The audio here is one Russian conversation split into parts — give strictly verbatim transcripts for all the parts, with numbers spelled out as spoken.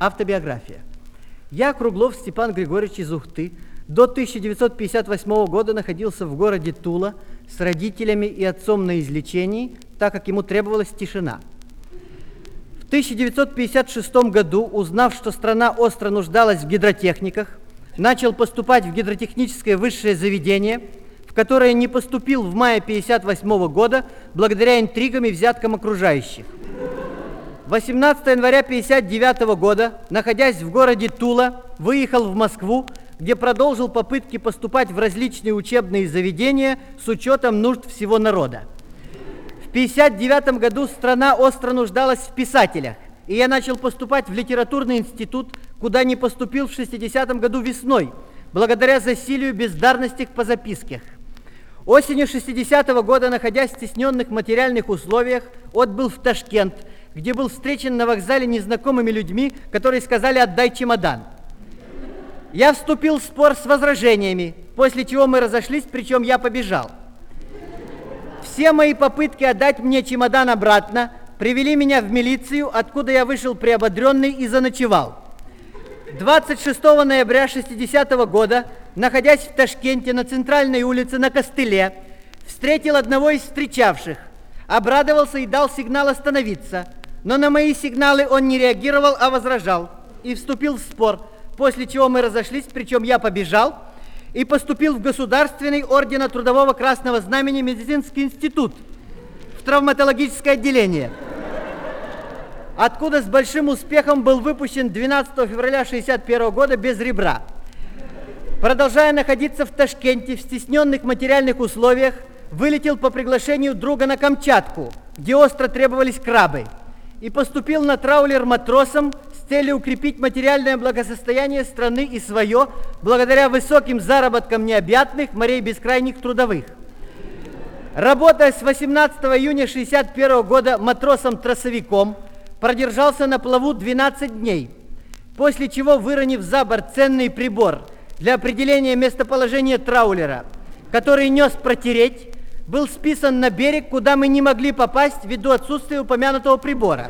Автобиография. Я, Круглов Степан Григорьевич из Ухты, до тысяча девятьсот пятьдесят восьмого года находился в городе Тула с родителями и отцом на излечении, так как ему требовалась тишина. В тысяча девятьсот пятьдесят шестом году, узнав, что страна остро нуждалась в гидротехниках, начал поступать в гидротехническое высшее заведение, в которое не поступил в мае тысяча девятьсот пятьдесят восьмого года благодаря интригам и взяткам окружающих. восемнадцатого января тысяча девятьсот пятьдесят девятого года, находясь в городе Тула, выехал в Москву, где продолжил попытки поступать в различные учебные заведения с учетом нужд всего народа. В тысяча девятьсот пятьдесят девятом году страна остро нуждалась в писателях, и я начал поступать в литературный институт, куда не поступил в шестидесятом году весной, благодаря засилию бездарности по записках. Осенью шестидесятого года, находясь в стесненных материальных условиях, отбыл в Ташкент, где был встречен на вокзале незнакомыми людьми, которые сказали: «Отдай чемодан». Я вступил в спор с возражениями, после чего мы разошлись, причем я побежал. Все мои попытки отдать мне чемодан обратно привели меня в милицию, откуда я вышел приободренный и заночевал. двадцать шестого ноября шестидесятого года, находясь в Ташкенте на центральной улице на Костыле, встретил одного из встречавших, обрадовался и дал сигнал остановиться, но на мои сигналы он не реагировал, а возражал и вступил в спор, после чего мы разошлись, причем я побежал и поступил в Государственный ордена Трудового Красного Знамени медицинский институт, в травматологическое отделение, откуда с большим успехом был выпущен двенадцатого февраля шестьдесят первого года без ребра. Продолжая находиться в Ташкенте в стесненных материальных условиях, вылетел по приглашению друга на Камчатку, где остро требовались крабы, и поступил на траулер матросом с целью укрепить материальное благосостояние страны и свое, благодаря высоким заработкам необъятных морей бескрайних трудовых. Работая с восемнадцатого июня шестьдесят первого года матросом-тросовиком, продержался на плаву двенадцать дней, после чего, выронив за борт ценный прибор для определения местоположения траулера, который нес протереть, был списан на берег, куда мы не могли попасть ввиду отсутствия упомянутого прибора.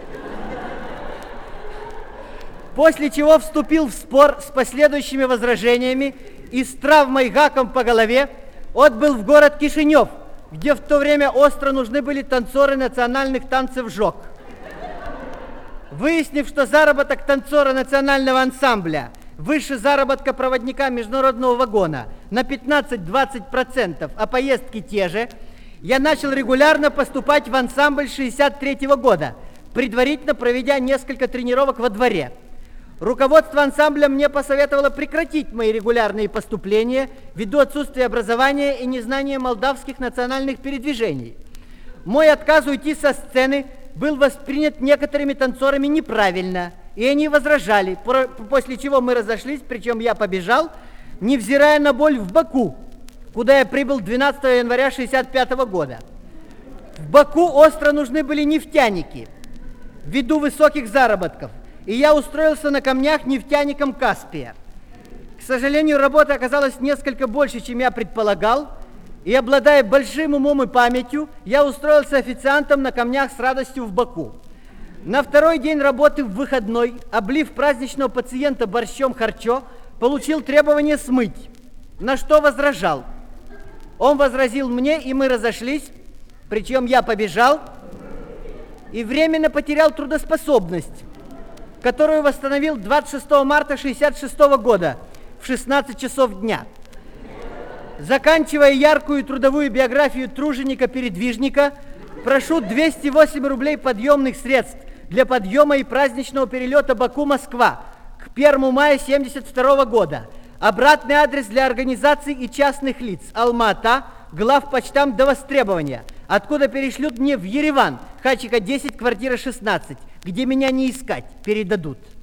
После чего вступил в спор с последующими возражениями и с травмой гаком по голове отбыл в город Кишинев, где в то время остро нужны были танцоры национальных танцев ЖОК. Выяснив, что заработок танцора национального ансамбля выше заработка проводника международного вагона на пятнадцать-двадцать процентов, а поездки те же, я начал регулярно поступать в ансамбль шестьдесят третьего года, предварительно проведя несколько тренировок во дворе. Руководство ансамбля мне посоветовало прекратить мои регулярные поступления ввиду отсутствия образования и незнания молдавских национальных передвижений. Мой отказ уйти со сцены был воспринят некоторыми танцорами неправильно, и они возражали, после чего мы разошлись, причем я побежал, невзирая на боль в боку, куда я прибыл двенадцатого января шестьдесят пятого года. В Баку остро нужны были нефтяники ввиду высоких заработков, и я устроился на камнях нефтяником Каспия. К сожалению, работа оказалась несколько больше, чем я предполагал, и, обладая большим умом и памятью, я устроился официантом на камнях с радостью в Баку. На второй день работы в выходной, облив праздничного пациента борщом харчо, получил требование смыть, на что возражал. Он возразил мне, и мы разошлись, причем я побежал и временно потерял трудоспособность, которую восстановил двадцать шестого марта шестьдесят шестого года в шестнадцать часов дня. Заканчивая яркую трудовую биографию труженика-передвижника, прошу двести восемь рублей подъемных средств для подъема и праздничного перелета Баку-Москва к первому мая семьдесят второго года. Обратный адрес для организаций и частных лиц: Алма-Ата, главпочтамт до востребования, откуда перешлют мне в Ереван, Хачика десять, квартира шестнадцать, где меня не искать, передадут.